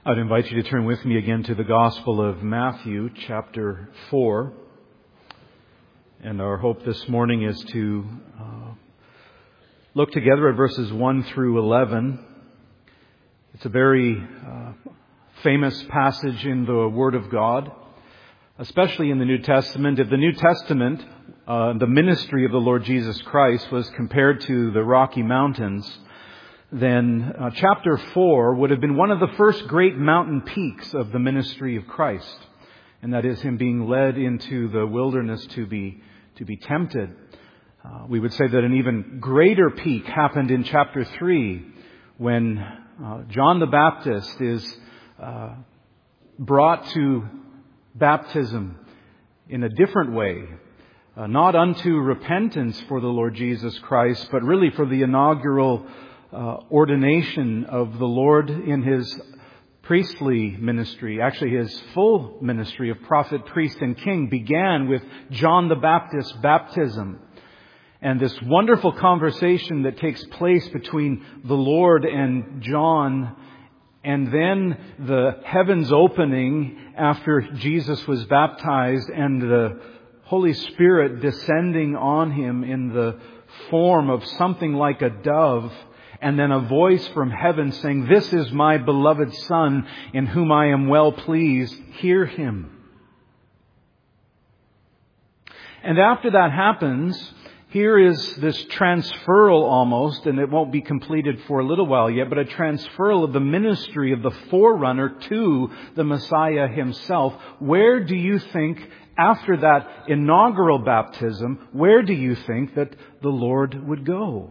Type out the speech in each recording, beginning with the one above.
I'd invite you to turn with me again to the Gospel of Matthew, chapter 4. And our hope this morning is to look together at verses 1 through 11. It's a very famous passage in the Word of God, especially in the New Testament. If the New Testament, the ministry of the Lord Jesus Christ, was compared to the Rocky Mountains, then chapter 4 would have been one of the first great mountain peaks of the ministry of Christ. And that is Him being led into the wilderness to be tempted. We would say that an even greater peak happened in chapter 3 when John the Baptist is brought to baptism in a different way. Not unto repentance for the Lord Jesus Christ, but really for the inaugural ordination of the Lord in His priestly ministry. Actually, His full ministry of prophet, priest, and king began with John the Baptist's baptism. And this wonderful conversation that takes place between the Lord and John, and then the heavens opening after Jesus was baptized and the Holy Spirit descending on Him in the form of something like a dove. And then a voice from heaven saying, "This is my beloved Son, in whom I am well pleased. Hear Him." And after that happens, here is this transferal almost, and it won't be completed for a little while yet, but a transferal of the ministry of the forerunner to the Messiah Himself. Where do you think, after that inaugural baptism, where do you think that the Lord would go?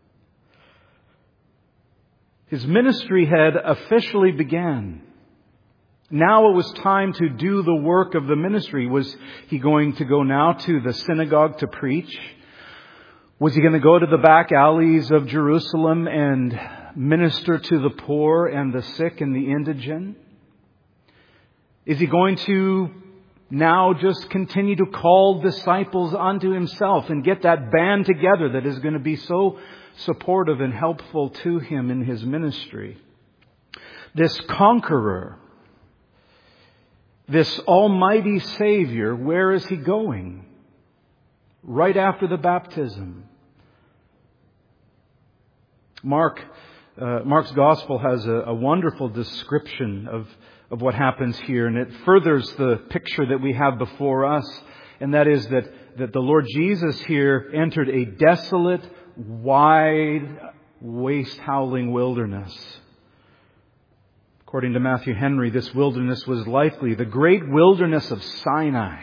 His ministry had officially began. Now it was time to do the work of the ministry. Was He going to go now to the synagogue to preach? Was He going to go to the back alleys of Jerusalem and minister to the poor and the sick and the indigent? Is He going to now just continue to call disciples unto Himself and get that band together that is going to be so supportive and helpful to Him in His ministry? This conqueror, this almighty Savior, where is He going? Right after the baptism. Mark's Gospel has a wonderful description of what happens here, and it furthers the picture that we have before us, and that is that the Lord Jesus here entered a desolate, wide, waste-howling wilderness. According to Matthew Henry, this wilderness was likely the great wilderness of Sinai.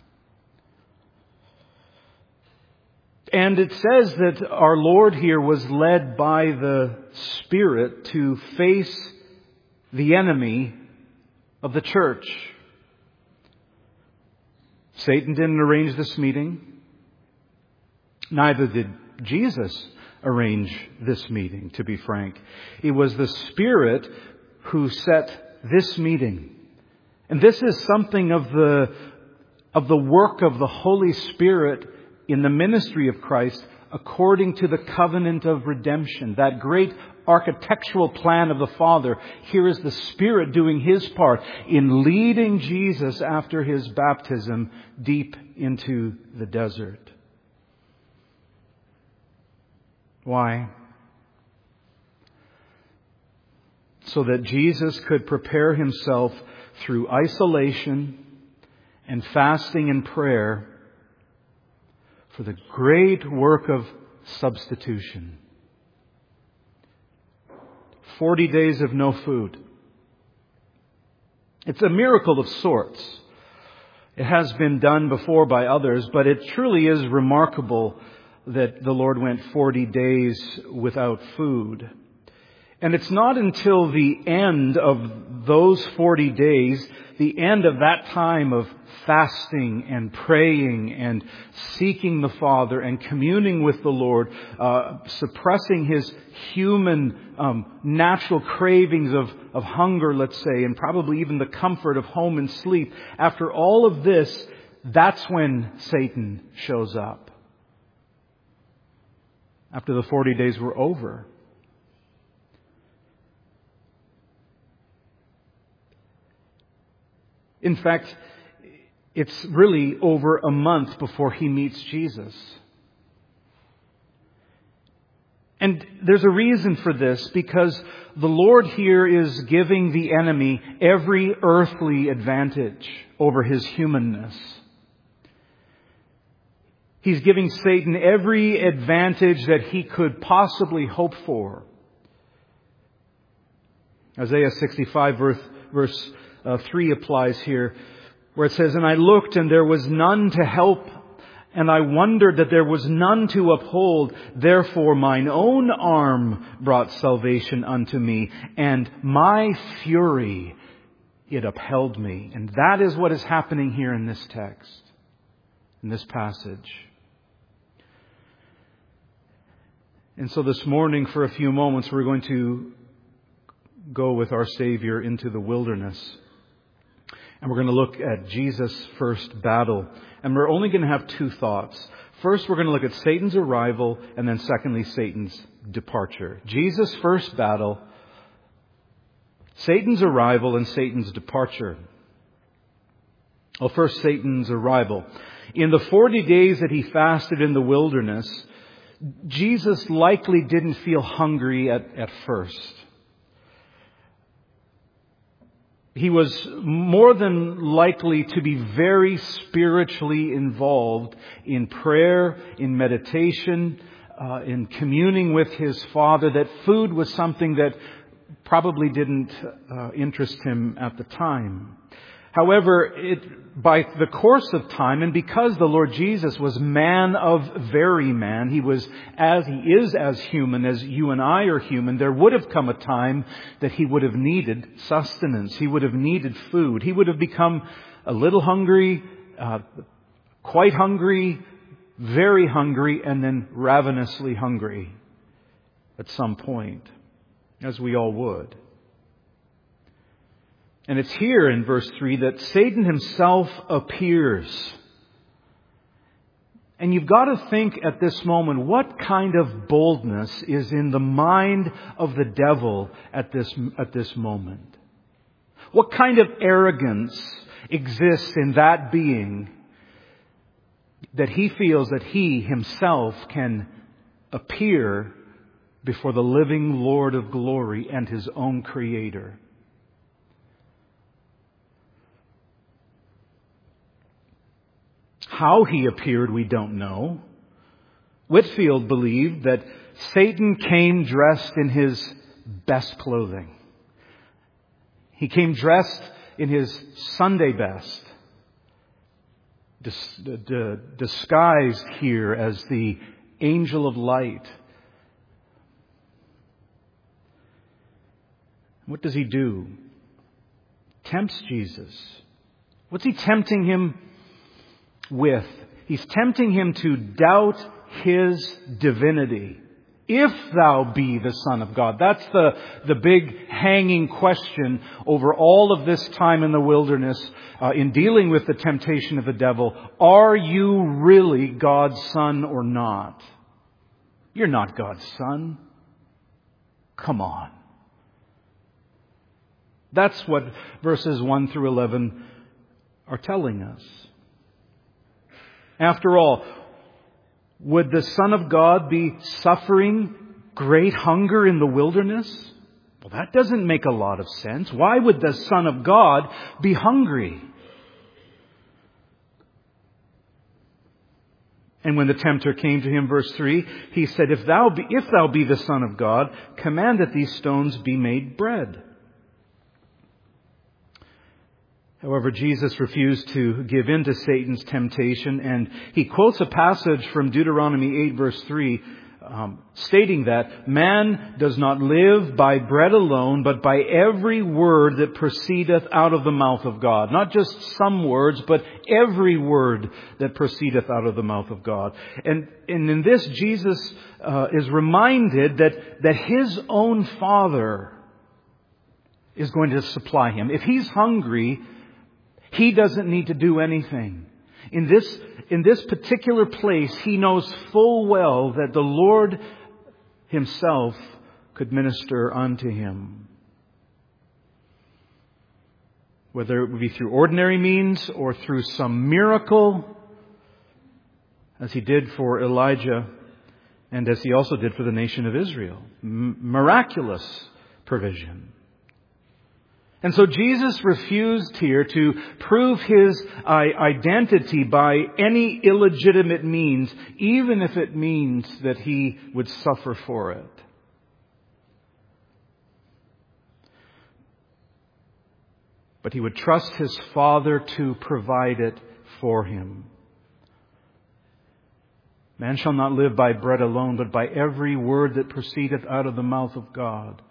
And it says that our Lord here was led by the Spirit to face the enemy of the church. Satan didn't arrange this meeting. Neither did Jesus arrange this meeting, to be frank. It was the Spirit who set this meeting. And this is something of the work of the Holy Spirit in the ministry of Christ according to the covenant of redemption, that great architectural plan of the Father. Here is the Spirit doing His part in leading Jesus after His baptism deep into the desert. Why? So that Jesus could prepare Himself through isolation and fasting and prayer for the great work of substitution. 40 days of no food. It's a miracle of sorts. It has been done before by others, but it truly is remarkable that the Lord went 40 days without food. And it's not until the end of those 40 days, the end of that time of fasting and praying and seeking the Father and communing with the Lord, suppressing His human natural cravings of hunger, let's say, and probably even the comfort of home and sleep. After all of this, that's when Satan shows up. After the 40 days were over. In fact, it's really over a month before he meets Jesus. And there's a reason for this, because the Lord here is giving the enemy every earthly advantage over his humanness. He's giving Satan every advantage that he could possibly hope for. Isaiah 65 verse 3 applies here, where it says, "And I looked, and there was none to help, and I wondered that there was none to uphold. Therefore mine own arm brought salvation unto me, and my fury, it upheld me." And that is what is happening here in this text, in this passage. And so this morning, for a few moments, we're going to go with our Savior into the wilderness. And we're going to look at Jesus' first battle. And we're only going to have two thoughts. First, we're going to look at Satan's arrival, and then secondly, Satan's departure. Jesus' first battle, Satan's arrival, and Satan's departure. Well, first, Satan's arrival. In the 40 days that he fasted in the wilderness, Jesus likely didn't feel hungry at first. He was more than likely to be very spiritually involved in prayer, in meditation, in communing with his Father, that food was something that probably didn't interest him at the time. However, by the course of time, and because the Lord Jesus was man of very man, he is as human as you and I are human, there would have come a time that he would have needed sustenance. He would have needed food. He would have become a little hungry, quite hungry, very hungry, and then ravenously hungry at some point, as we all would. And it's here in verse 3 that Satan himself appears. And you've got to think at this moment, what kind of boldness is in the mind of the devil at this moment? What kind of arrogance exists in that being that he feels that he himself can appear before the living Lord of glory and his own Creator? How he appeared, we don't know. Whitefield believed that Satan came dressed in his best clothing. He came dressed in his Sunday best, disguised here as the angel of light. What does he do? Tempts Jesus. What's he tempting him with? He's tempting him to doubt his divinity. If thou be the Son of God. That's the big hanging question over all of this time in the wilderness in dealing with the temptation of the devil. Are you really God's Son or not? You're not God's Son. Come on. That's what verses 1 through 11 are telling us. After all, would the Son of God be suffering great hunger in the wilderness? Well, that doesn't make a lot of sense. Why would the Son of God be hungry? And when the tempter came to him, verse 3, he said, If thou be the Son of God, command that these stones be made bread. However, Jesus refused to give in to Satan's temptation, and he quotes a passage from Deuteronomy 8, verse 3, stating that man does not live by bread alone, but by every word that proceedeth out of the mouth of God. Not just some words, but every word that proceedeth out of the mouth of God. And in this, Jesus is reminded that his own Father is going to supply him. If he's hungry, he doesn't need to do anything. In this particular place, he knows full well that the Lord himself could minister unto him. whether it would be through ordinary means or through some miracle, as he did for Elijah and as he also did for the nation of Israel. Miraculous provision. And so Jesus refused here to prove his identity by any illegitimate means, even if it means that he would suffer for it. But he would trust his Father to provide it for him. Man shall not live by bread alone, but by every word that proceedeth out of the mouth of God.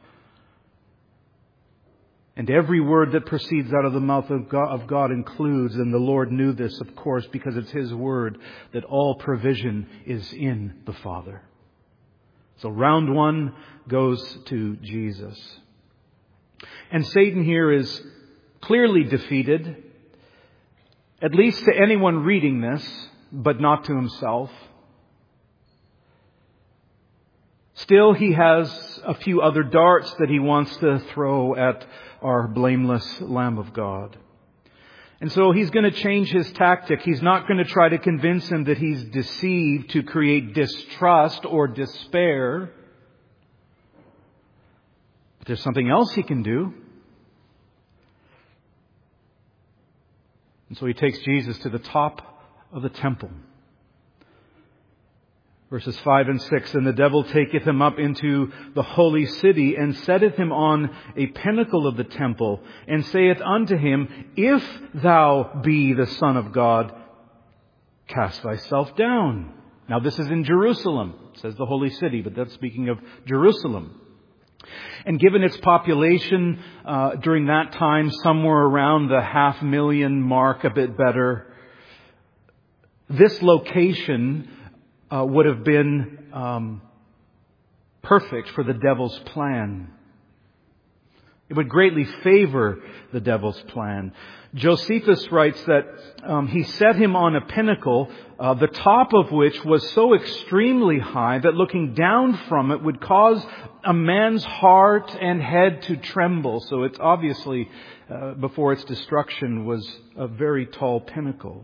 And every word that proceeds out of the mouth of God includes, and the Lord knew this, of course, because it's His word, that all provision is in the Father. So round one goes to Jesus. And Satan here is clearly defeated, at least to anyone reading this, but not to himself. Still, he has a few other darts that he wants to throw at our blameless Lamb of God. And so he's going to change his tactic. He's not going to try to convince him that he's deceived to create distrust or despair. But there's something else he can do. And so he takes Jesus to the top of the temple. Verses 5 and 6, And the devil taketh him up into the holy city, and setteth him on a pinnacle of the temple, and saith unto him, If thou be the Son of God, cast thyself down. Now this is in Jerusalem. It says the holy city, but that's speaking of Jerusalem. And given its population during that time, somewhere around the 500,000 mark, a bit better, this location would have been perfect for the devil's plan. It would greatly favor the devil's plan. Josephus writes that he set him on a pinnacle, the top of which was so extremely high that looking down from it would cause a man's heart and head to tremble. So it's obviously, before its destruction, was a very tall pinnacle.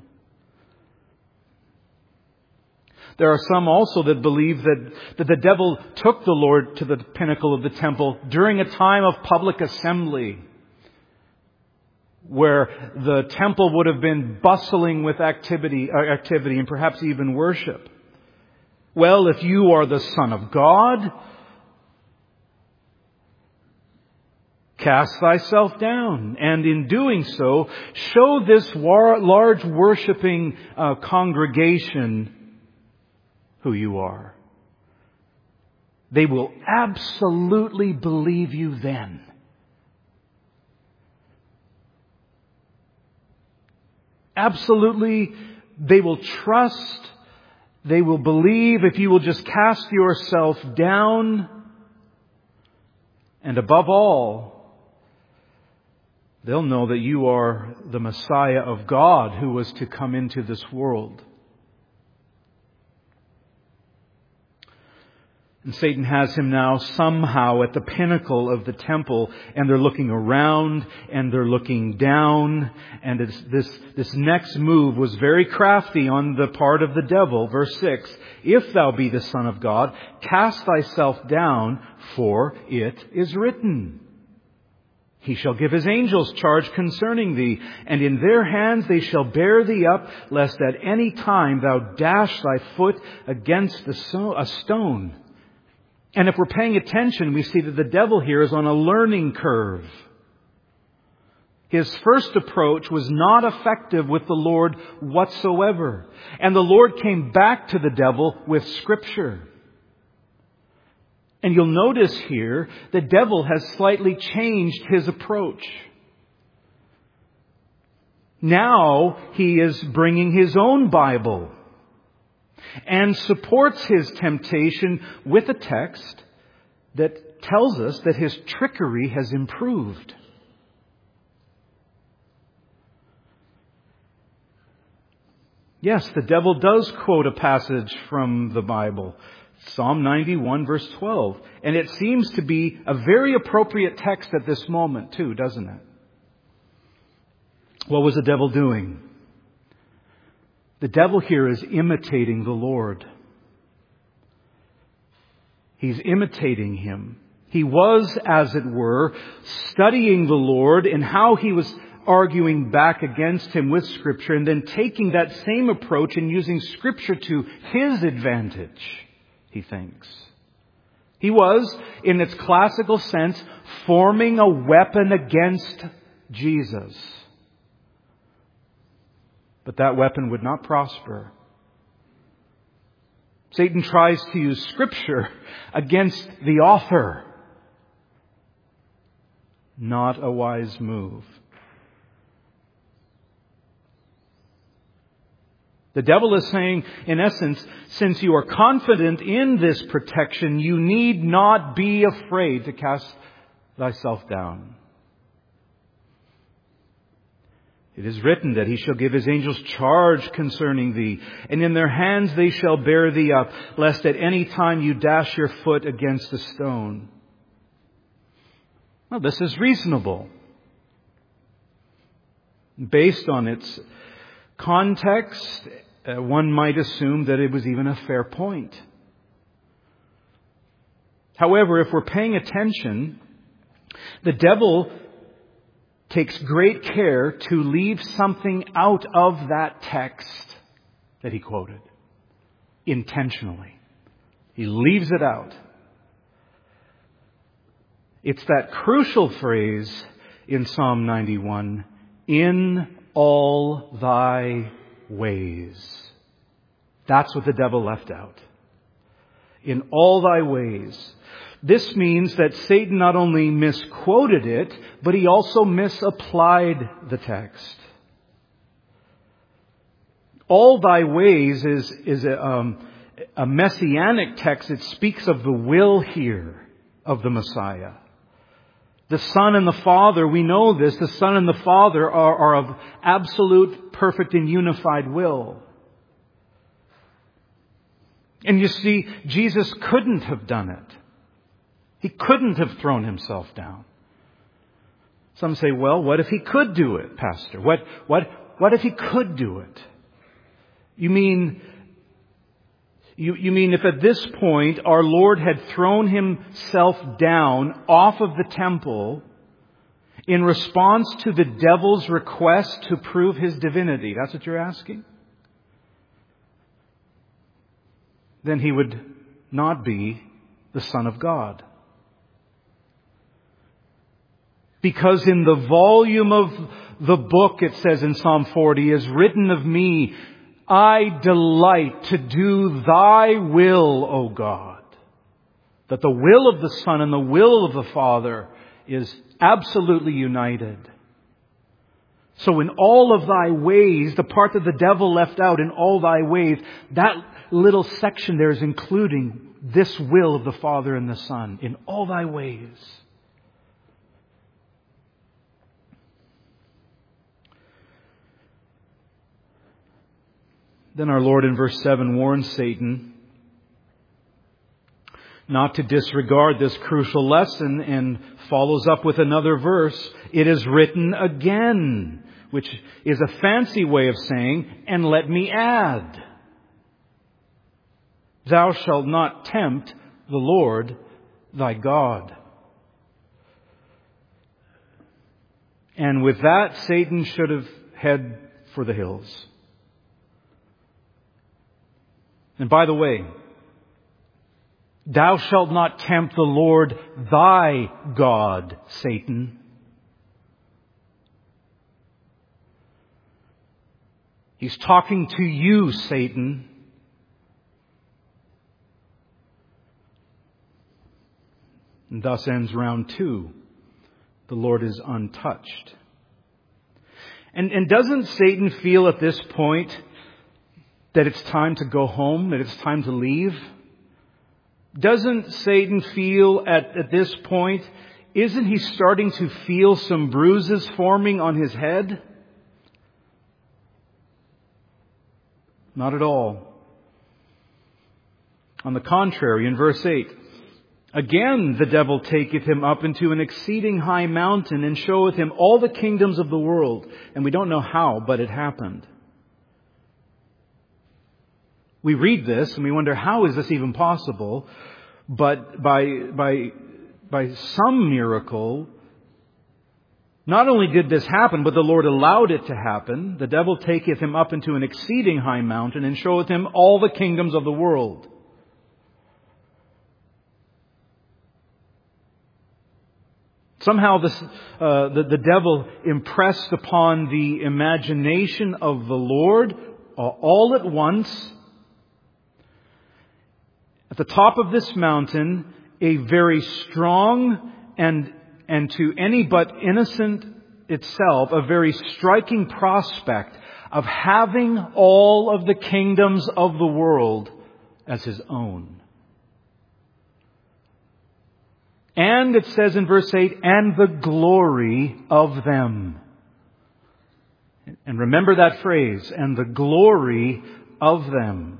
There are some also that believe that the devil took the Lord to the pinnacle of the temple during a time of public assembly, where the temple would have been bustling with activity and perhaps even worship. Well, if you are the Son of God, cast thyself down, and in doing so, show this large worshiping congregation who you are. They will absolutely believe you then. Absolutely, they will trust, they will believe if you will just cast yourself down. And above all, they'll know that you are the Messiah of God who was to come into this world. And Satan has him now somehow at the pinnacle of the temple, and they're looking around and they're looking down. And this next move was very crafty on the part of the devil. Verse 6, If thou be the Son of God, cast thyself down, for it is written, He shall give His angels charge concerning thee, and in their hands they shall bear thee up, lest at any time thou dash thy foot against a stone. And if we're paying attention, we see that the devil here is on a learning curve. His first approach was not effective with the Lord whatsoever. And the Lord came back to the devil with Scripture. And you'll notice here, the devil has slightly changed his approach. Now he is bringing his own Bible and supports his temptation with a text that tells us that his trickery has improved. Yes, the devil does quote a passage from the Bible, Psalm 91, verse 12. And it seems to be a very appropriate text at this moment too, doesn't it? What was the devil doing? The devil here is imitating the Lord. He's imitating Him. He was, as it were, studying the Lord and how He was arguing back against Him with Scripture, and then taking that same approach and using Scripture to his advantage, he thinks. He was, in its classical sense, forming a weapon against Jesus. But that weapon would not prosper. Satan tries to use Scripture against the author. Not a wise move. The devil is saying, in essence, since you are confident in this protection, you need not be afraid to cast thyself down. It is written that He shall give His angels charge concerning thee, and in their hands they shall bear thee up, lest at any time you dash your foot against a stone. Well, this is reasonable. Based on its context, one might assume that it was even a fair point. However, if we're paying attention, the devil takes great care to leave something out of that text that he quoted. Intentionally. He leaves it out. It's that crucial phrase in Psalm 91, in all thy ways. That's what the devil left out. In all thy ways. This means that Satan not only misquoted it, but he also misapplied the text. All thy ways is a messianic text. It speaks of the will here of the Messiah. The Son and the Father, we know this, the Son and the Father are of absolute, perfect, and unified will. And you see, Jesus couldn't have done it. He couldn't have thrown Himself down. Some say, well, what if He could do it, Pastor? What if He could do it? You mean if at this point our Lord had thrown Himself down off of the temple in response to the devil's request to prove His divinity? That's what you're asking? Then He would not be the Son of God. Because in the volume of the book, it says in Psalm 40, is written of me, I delight to do thy will, O God. That the will of the Son and the will of the Father is absolutely united. So in all of thy ways, the part that the devil left out, in all thy ways, that little section there is including this will of the Father and the Son. In all thy ways. Then our Lord in verse 7 warns Satan not to disregard this crucial lesson and follows up with another verse. It is written again, which is a fancy way of saying, and let me add. Thou shalt not tempt the Lord thy God. And with that, Satan should have headed for the hills. And by the way, thou shalt not tempt the Lord thy God, Satan. He's talking to you, Satan. And thus ends round 2. The Lord is untouched. And doesn't Satan feel at this point that it's time to go home, that it's time to leave? Doesn't Satan feel at this point, isn't he starting to feel some bruises forming on his head? Not at all. On the contrary, in verse 8, Again, the devil taketh him up into an exceeding high mountain, and showeth him all the kingdoms of the world. And we don't know how, but it happened. We read this and we wonder, how is this even possible? But by some miracle, not only did this happen, but the Lord allowed it to happen. The devil taketh him up into an exceeding high mountain, and showeth him all the kingdoms of the world. Somehow the devil impressed upon the imagination of the Lord all at once, at the top of this mountain, a very strong and to any but innocent itself, a very striking prospect of having all of the kingdoms of the world as his own. And it says in verse 8, and the glory of them. And remember that phrase, and the glory of them.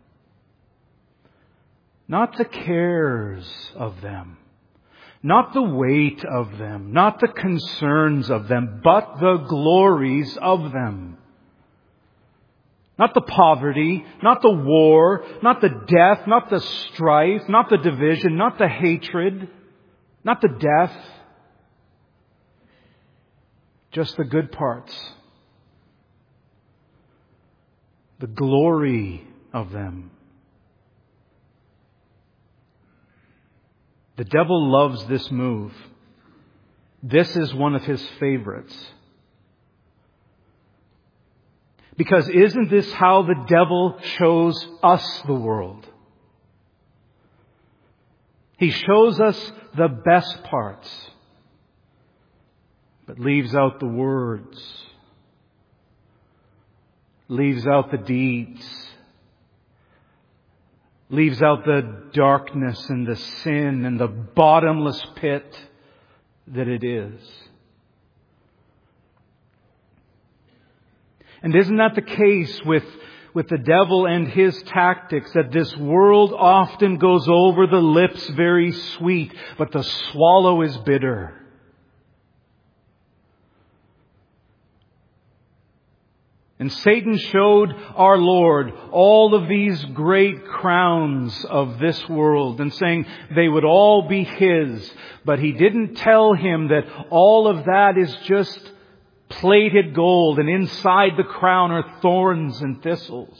Not the cares of them, not the weight of them, not the concerns of them, but the glories of them. Not the poverty, not the war, not the death, not the strife, not the division, not the hatred, not the death, just the good parts. The glory of them. The devil loves this move. This is one of his favorites. Because isn't this how the devil shows us the world? He shows us the best parts, but leaves out the words, leaves out the deeds, leaves out the darkness and the sin and the bottomless pit that it is. And isn't that the case with the devil and his tactics, that this world often goes over the lips very sweet, but the swallow is bitter? And Satan showed our Lord all of these great crowns of this world and saying they would all be his. But he didn't tell him that all of that is just plated gold and inside the crown are thorns and thistles.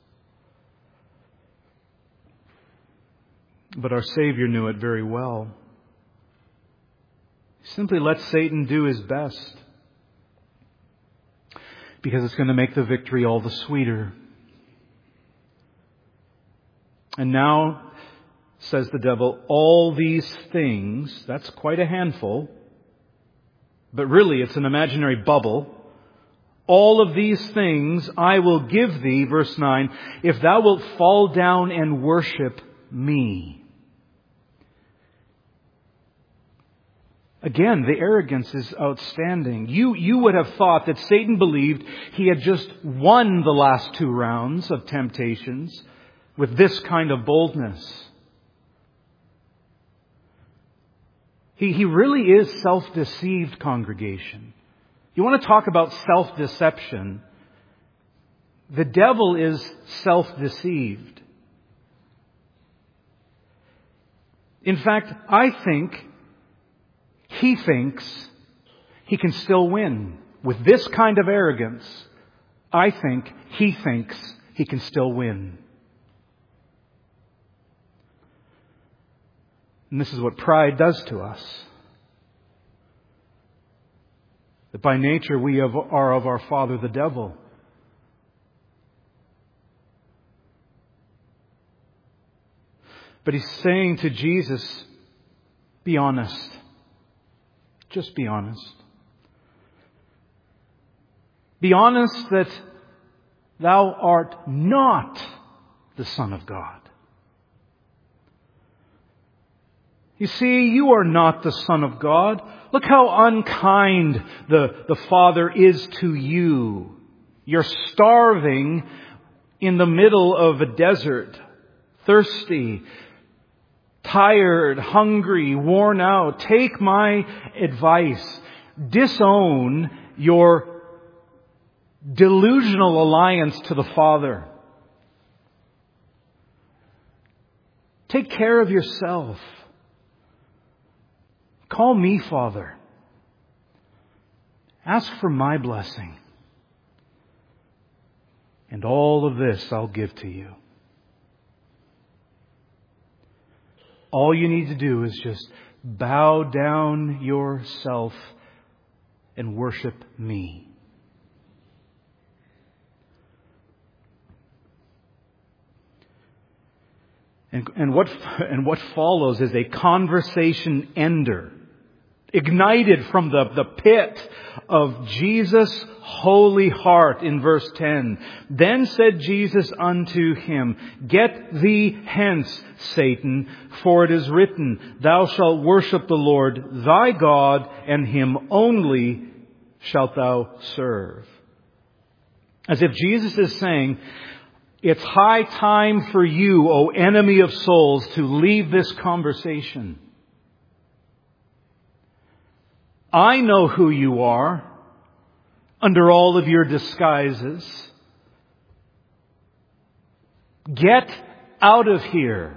But our Savior knew it very well. Simply let Satan do his best, because it's going to make the victory all the sweeter. And now, says the devil, all these things, that's quite a handful, but really it's an imaginary bubble. All of these things I will give thee, verse 9, if thou wilt fall down and worship me. Again, the arrogance is outstanding. You would have thought that Satan believed he had just won the last 2 rounds of temptations with this kind of boldness. He really is self-deceived, congregation. You want to talk about self-deception? The devil is self-deceived. In fact, I think he thinks he can still win. With this kind of arrogance, I think he thinks he can still win. And this is what pride does to us. That by nature we are of our father the devil. But he's saying to Jesus, be honest. Just be honest. Be honest that thou art not the Son of God. You see, you are not the Son of God. Look how unkind the Father is to you. You're starving in the middle of a desert, thirsty. tired, hungry, worn out, take my advice. Disown your delusional alliance to the Father. Take care of yourself. Call me Father. Ask for my blessing. And all of this I'll give to you. All you need to do is just bow down yourself and worship me. And what follows is a conversation ender, ignited from the pit of Jesus' holy heart in verse 10. Then said Jesus unto him, Get thee hence, Satan, for it is written, Thou shalt worship the Lord thy God, and him only shalt thou serve. As if Jesus is saying, it's high time for you, O enemy of souls, to leave this conversation. I know who you are under all of your disguises. Get out of here.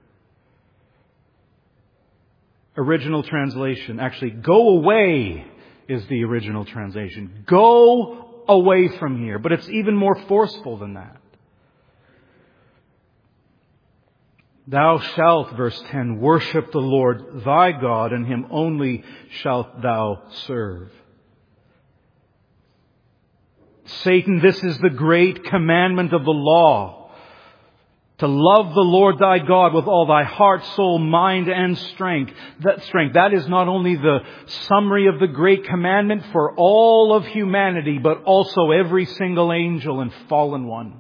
Original translation. Actually, go away is the original translation. Go away from here. But it's even more forceful than that. Thou shalt, verse 10, worship the Lord thy God, and him only shalt thou serve. Satan, this is the great commandment of the law. To love the Lord thy God with all thy heart, soul, mind, and strength. That is not only the summary of the great commandment for all of humanity, but also every single angel and fallen one.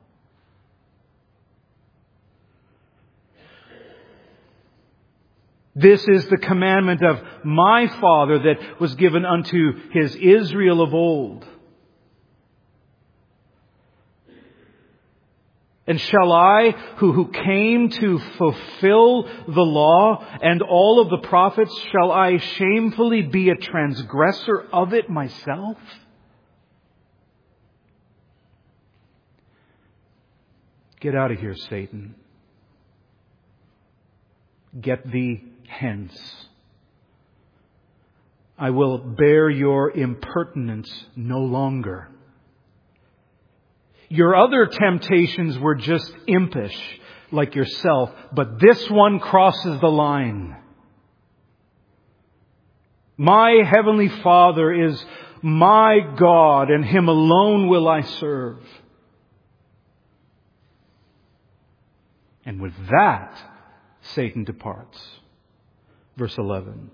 This is the commandment of my Father that was given unto his Israel of old. And shall I, who came to fulfill the law and all of the prophets, shall I shamefully be a transgressor of it myself? Get out of here, Satan. Get thee hence. I will bear your impertinence no longer. Your other temptations were just impish, like yourself, but this one crosses the line. My heavenly Father is my God, and him alone will I serve. And with that, Satan departs. Verse 11.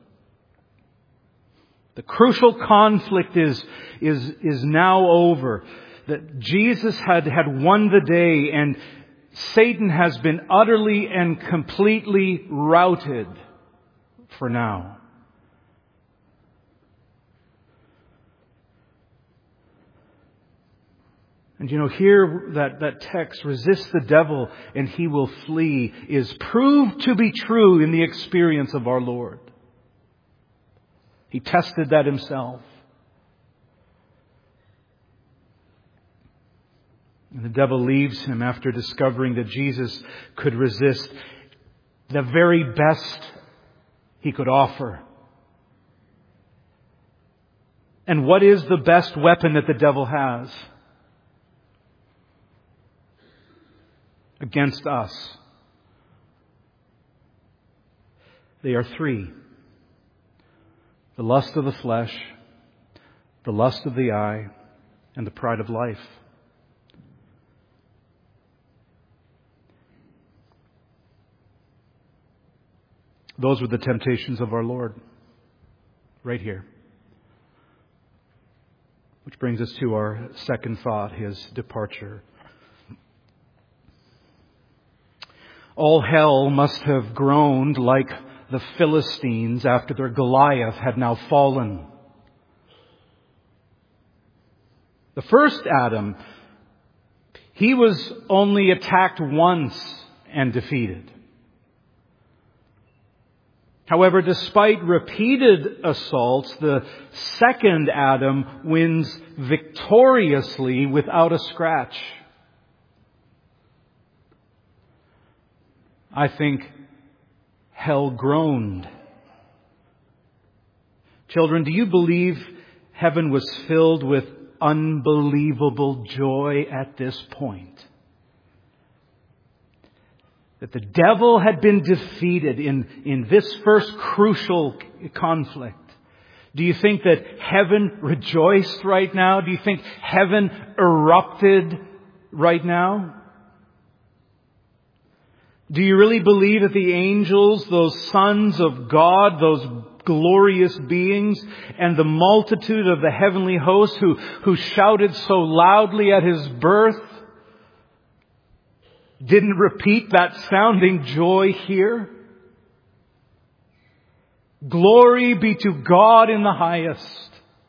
The crucial conflict is now over. That Jesus had won the day, and Satan has been utterly and completely routed for now. And here that text, resist the devil and he will flee, is proved to be true in the experience of our Lord. He tested that himself. And the devil leaves him after discovering that Jesus could resist the very best he could offer. And what is the best weapon that the devil has against us? They are three. The lust of the flesh, the lust of the eye, and the pride of life. Those were the temptations of our Lord, right here. Which brings us to our second thought, his departure. All hell must have groaned like the Philistines after their Goliath had now fallen. The first Adam, he was only attacked once and defeated. However, despite repeated assaults, the second Adam wins victoriously without a scratch. I think hell groaned. Children, do you believe heaven was filled with unbelievable joy at this point? That the devil had been defeated in this first crucial conflict. Do you think that heaven rejoiced right now? Do you think heaven erupted right now? Do you really believe that the angels, those sons of God, those glorious beings, and the multitude of the heavenly hosts who shouted so loudly at His birth, didn't repeat that sounding joy here? Glory be to God in the highest.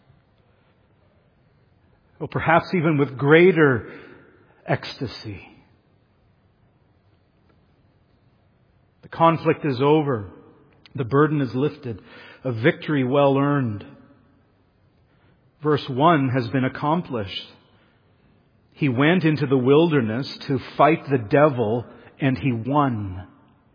Or perhaps even with greater ecstasy. The conflict is over. The burden is lifted. A victory well earned. Verse 1 has been accomplished. He went into the wilderness to fight the devil, and he won.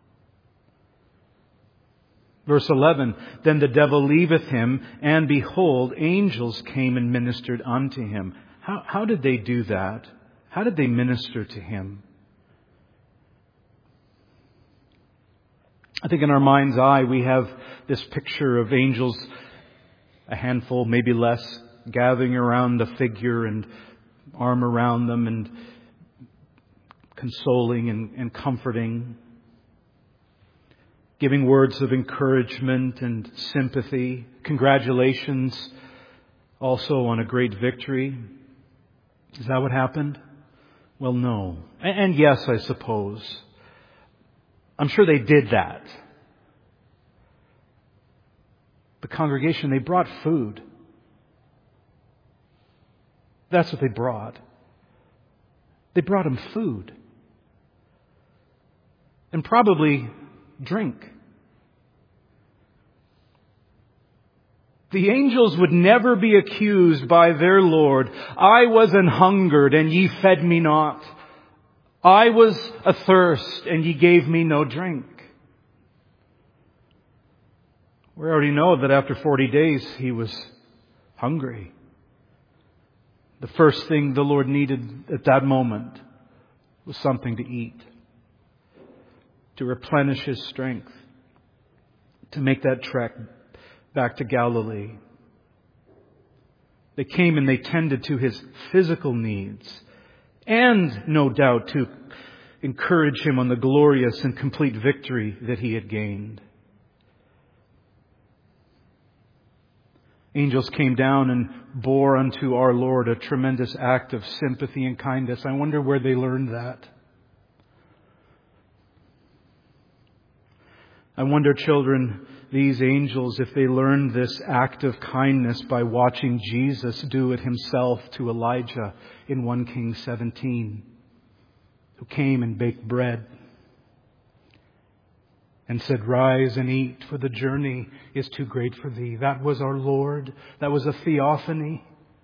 Verse 11, then the devil leaveth him, and behold, angels came and ministered unto him. How did they do that? How did they minister to him? I think in our mind's eye we have this picture of angels, a handful, maybe less, gathering around the figure and arm around them and consoling and comforting, giving words of encouragement and sympathy, congratulations also on a great victory. Is that what happened? Well, no. And yes, I suppose. I'm sure they did that. The congregation, they brought food. That's what they brought. They brought him food. And probably drink. The angels would never be accused by their Lord, I was an hungered and ye fed me not. I was athirst and ye gave me no drink. We already know that after 40 days he was hungry. The first thing the Lord needed at that moment was something to eat, to replenish his strength, to make that trek back to Galilee. They came and they tended to his physical needs, and no doubt to encourage him on the glorious and complete victory that he had gained. Angels came down and bore unto our Lord a tremendous act of sympathy and kindness. I wonder where they learned that. I wonder, children, these angels, if they learned this act of kindness by watching Jesus do it himself to Elijah in 1 Kings 17, who came and baked bread and said, rise and eat, for the journey is too great for thee. That was our Lord. That was a theophany.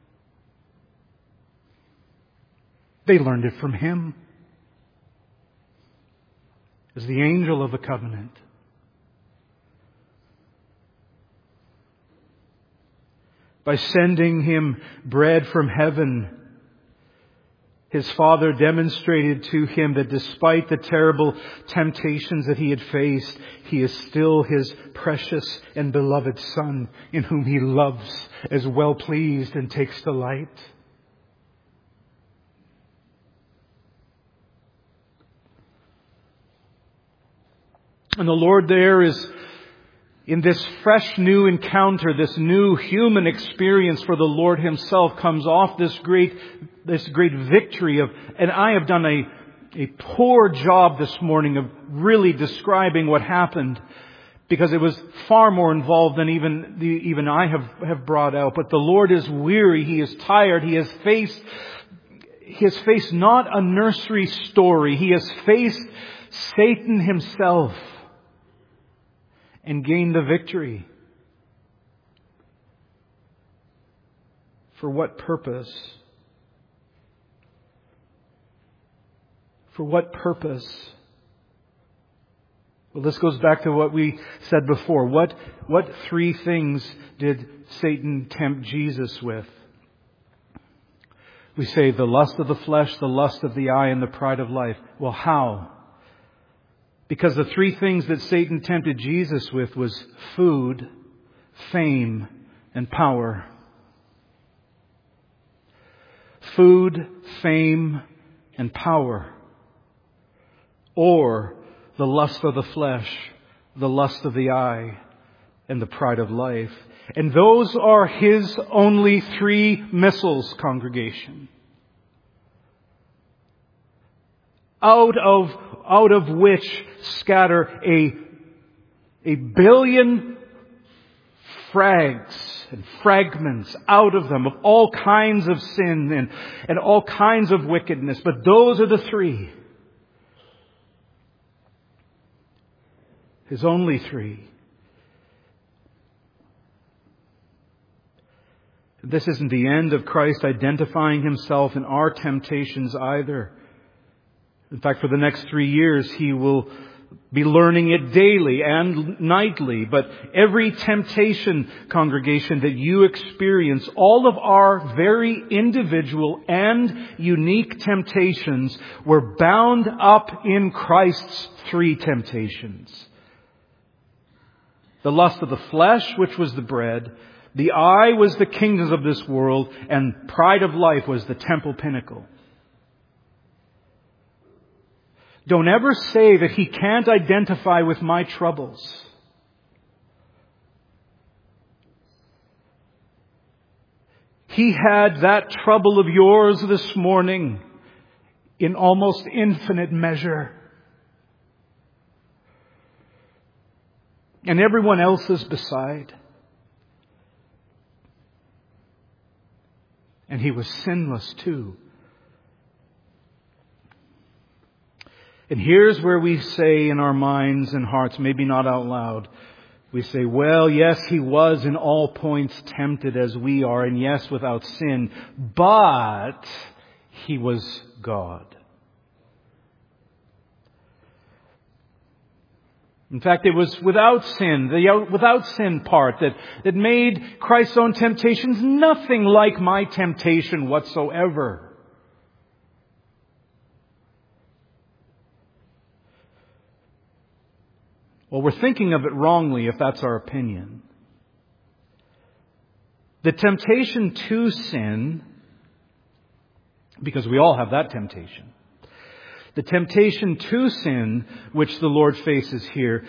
They learned it from him as the angel of the covenant. By sending him bread from heaven, his Father demonstrated to him that despite the terrible temptations that he had faced, he is still his precious and beloved Son, in whom he loves, is well pleased and takes delight. And the Lord there is, in this fresh new encounter, this new human experience for the Lord himself, comes off this great victory of, and I have done a poor job this morning of really describing what happened, because it was far more involved than even I have brought out. But the Lord is weary, he is tired, he has faced not a nursery story, he has faced Satan himself. and gain the victory. For what purpose? For what purpose? Well, this goes back to what we said before. What three things did Satan tempt Jesus with? We say the lust of the flesh, the lust of the eye, and the pride of life. Well, how? Because the three things that Satan tempted Jesus with was food, fame, and power. Food, fame, and power. Or the lust of the flesh, the lust of the eye, and the pride of life. And those are his only three missiles, congregation. Out of which scatter a billion frags and fragments out of them of all kinds of sin and all kinds of wickedness. But those are the three. His only three. This isn't the end of Christ identifying himself in our temptations either. In fact, for the next 3 years, he will be learning it daily and nightly. But every temptation, congregation, that you experience, all of our very individual and unique temptations were bound up in Christ's three temptations. The lust of the flesh, which was the bread. The eye was the kingdoms of this world, and pride of life was the temple pinnacle. Don't ever say that he can't identify with my troubles. He had that trouble of yours this morning in almost infinite measure. And everyone else's beside. And he was sinless too. And here's where we say in our minds and hearts, maybe not out loud, we say, well, yes, he was in all points tempted as we are, and yes, without sin, but he was God. In fact, it was without sin, the without sin part that made Christ's own temptations nothing like my temptation whatsoever. Well, we're thinking of it wrongly if that's our opinion. The temptation to sin, because we all have that temptation. The temptation to sin, which the Lord faces here,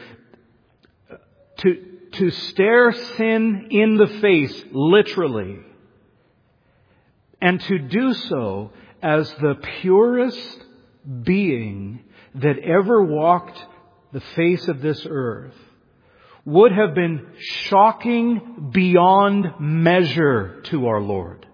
to stare sin in the face, literally, and to do so as the purest being that ever walked the face of this earth, would have been shocking beyond measure to our Lord.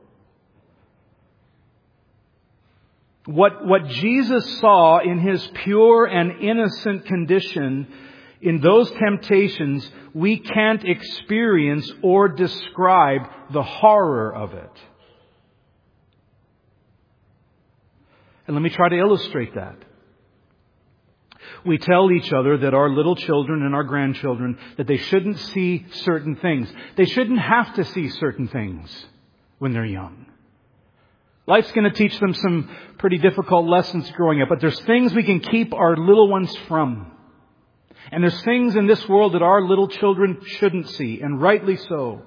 What Jesus saw in his pure and innocent condition in those temptations, we can't experience or describe the horror of it. And let me try to illustrate that. We tell each other that our little children and our grandchildren, that they shouldn't see certain things. They shouldn't have to see certain things when they're young. Life's going to teach them some pretty difficult lessons growing up, but there's things we can keep our little ones from. And there's things in this world that our little children shouldn't see, and rightly so.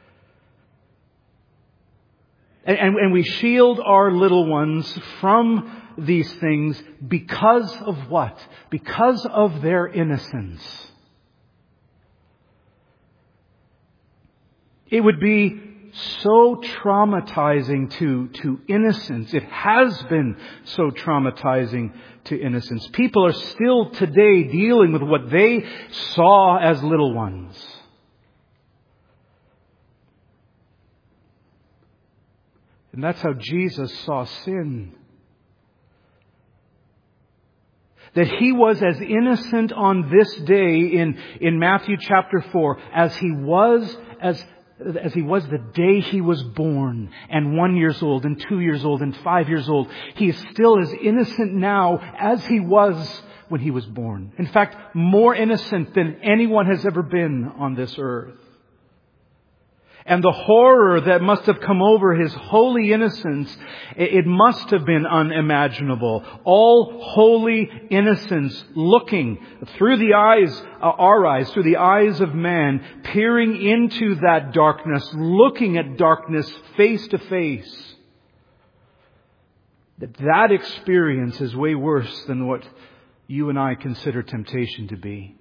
And we shield our little ones from these things because of what? Because of their innocence. It would be so traumatizing to innocence. It has been so traumatizing to innocence. People are still today dealing with what they saw as little ones. And that's how Jesus saw sin. That He was as innocent on this day in Matthew chapter 4 as He was the day He was born, and 1 year old, and 2 years old, and 5 years old. He is still as innocent now as He was when He was born. In fact, more innocent than anyone has ever been on this earth. And the horror that must have come over His holy innocence, it must have been unimaginable. All holy innocence looking through the eyes, our eyes, through the eyes of man, peering into that darkness, looking at darkness face to face. That experience is way worse than what you and I consider temptation to be.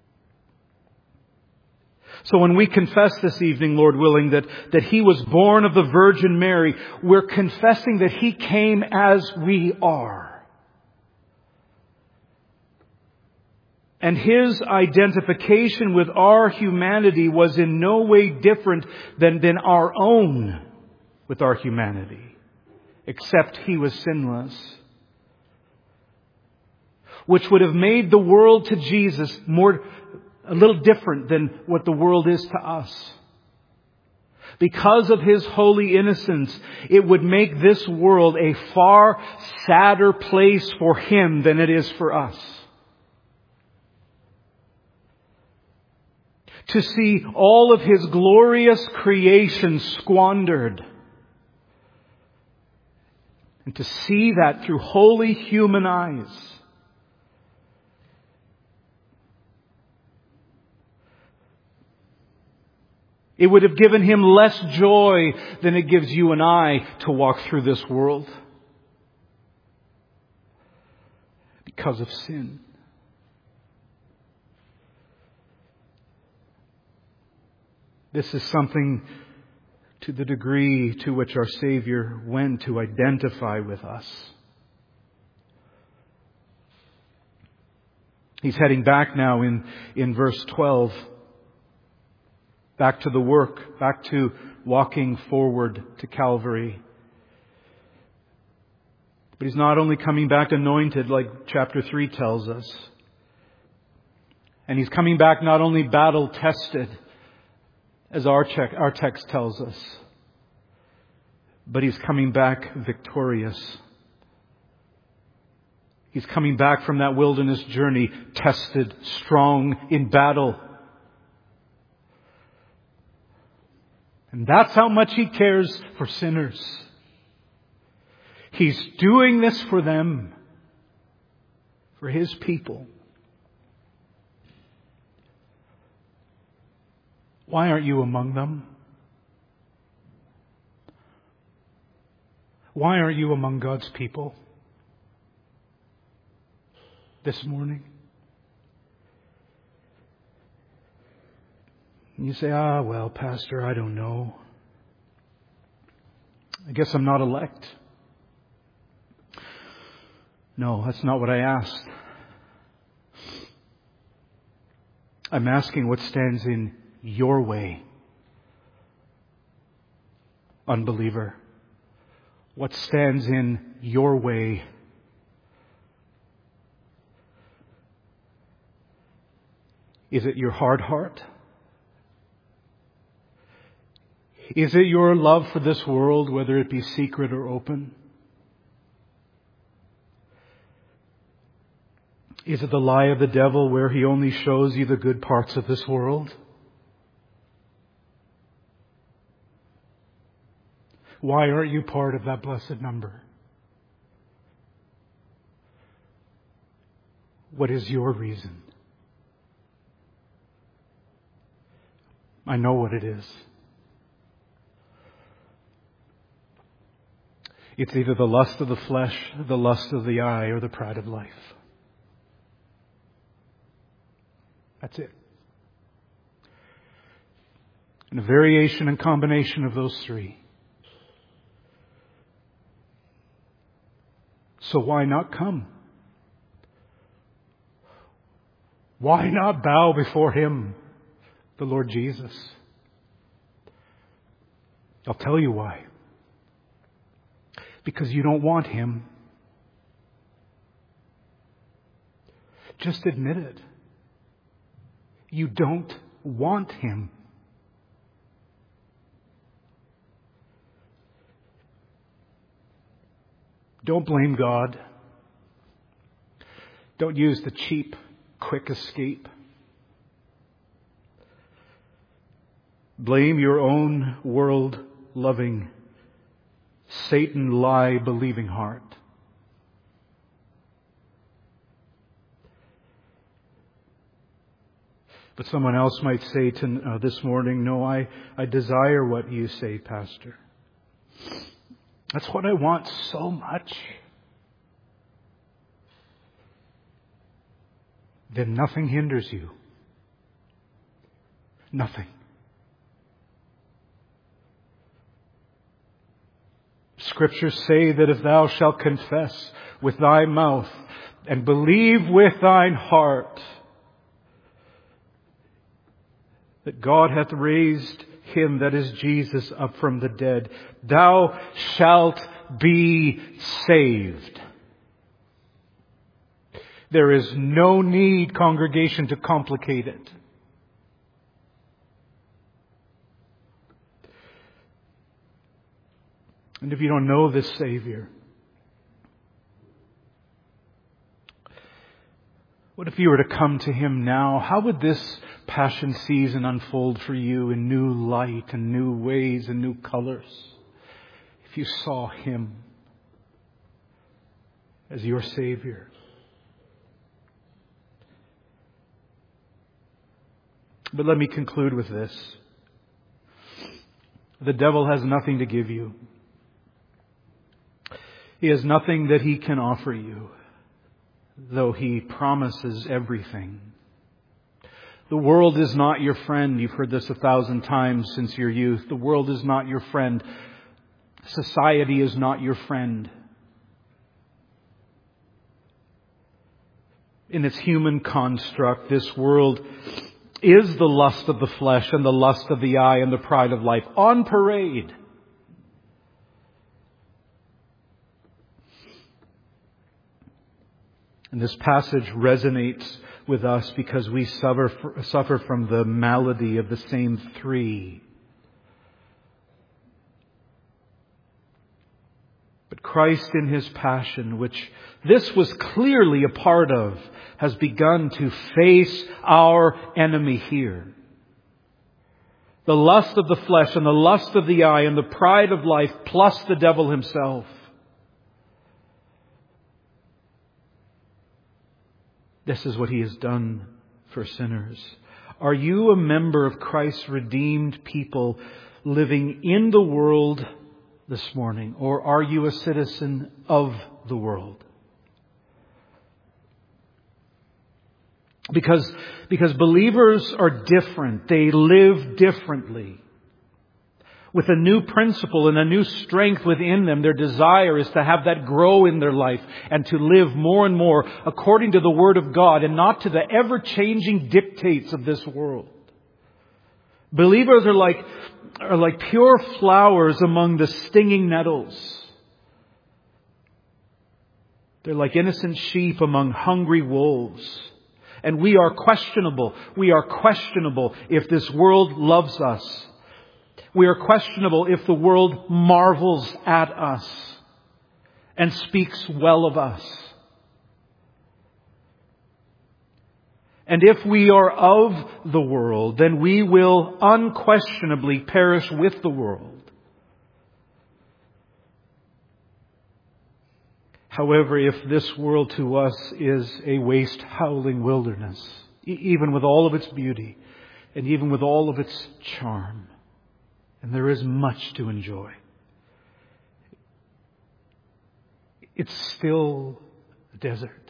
So when we confess this evening, Lord willing, that He was born of the Virgin Mary, we're confessing that He came as we are. And His identification with our humanity was in no way different than our own with our humanity, except He was sinless. Which would have made the world to Jesus a little different than what the world is to us. Because of His holy innocence, it would make this world a far sadder place for Him than it is for us. To see all of His glorious creation squandered. And to see that through holy human eyes. It would have given Him less joy than it gives you and I to walk through this world. Because of sin. This is something to the degree to which our Savior went to identify with us. He's heading back now in verse 12. Back to the work, back to walking forward to Calvary. But He's not only coming back anointed like chapter 3 tells us. And He's coming back not only battle tested as our text tells us. But He's coming back victorious. He's coming back from that wilderness journey tested, strong in battle. And that's how much He cares for sinners. He's doing this for them, for His people. Why aren't you among them? Why aren't you among God's people this morning? And you say, well, Pastor, I don't know. I guess I'm not elect. No, that's not what I asked. I'm asking what stands in your way, unbeliever. What stands in your way? Is it your hard heart? Is it your love for this world, whether it be secret or open? Is it the lie of the devil where he only shows you the good parts of this world? Why aren't you part of that blessed number? What is your reason? I know what it is. It's either the lust of the flesh, the lust of the eye, or the pride of life. That's it. And a variation and combination of those three. So why not come? Why not bow before Him, the Lord Jesus? I'll tell you why. Because you don't want Him. Just admit it. You don't want Him. Don't blame God. Don't use the cheap, quick escape. Blame your own world-loving, Satan-lie-believing heart. But someone else might say this morning, no, I desire what you say, Pastor. That's what I want so much. Then nothing hinders you. Nothing. Scriptures say that if thou shalt confess with thy mouth and believe with thine heart that God hath raised Him, that is Jesus, up from the dead, thou shalt be saved. There is no need, congregation, to complicate it. And if you don't know this Savior, what if you were to come to Him now? How would this Passion season unfold for you in new light and new ways and new colors if you saw Him as your Savior? But let me conclude with this. The devil has nothing to give you. He has nothing that he can offer you, though he promises everything. The world is not your friend. You've heard this 1,000 times since your youth. The world is not your friend. Society is not your friend. In its human construct, this world is the lust of the flesh and the lust of the eye and the pride of life on parade. And this passage resonates with us because we suffer from the malady of the same three. But Christ in His passion, which this was clearly a part of, has begun to face our enemy here. The lust of the flesh and the lust of the eye and the pride of life, plus the devil himself. This is what He has done for sinners. Are you a member of Christ's redeemed people living in the world this morning? Or are you a citizen of the world? Because believers are different. They live differently. With a new principle and a new strength within them, their desire is to have that grow in their life and to live more and more according to the Word of God and not to the ever-changing dictates of this world. Believers are like pure flowers among the stinging nettles. They're like innocent sheep among hungry wolves. And we are questionable. We are questionable if this world loves us. We are questionable if the world marvels at us and speaks well of us. And if we are of the world, then we will unquestionably perish with the world. However, if this world to us is a waste, howling wilderness, even with all of its beauty and even with all of its charm, and there is much to enjoy, it's still a desert.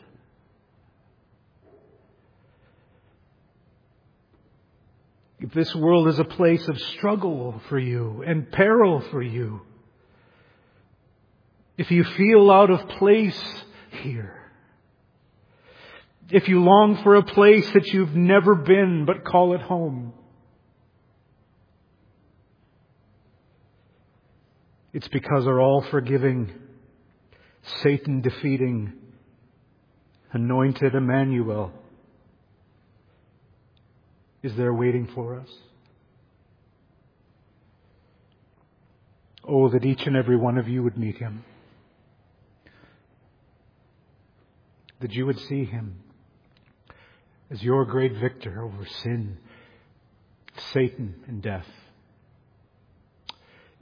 If this world is a place of struggle for you and peril for you, if you feel out of place here, if you long for a place that you've never been but call it home, it's because our all-forgiving, Satan-defeating, anointed Emmanuel is there waiting for us. Oh, that each and every one of you would meet Him. That you would see Him as your great victor over sin, Satan, and death.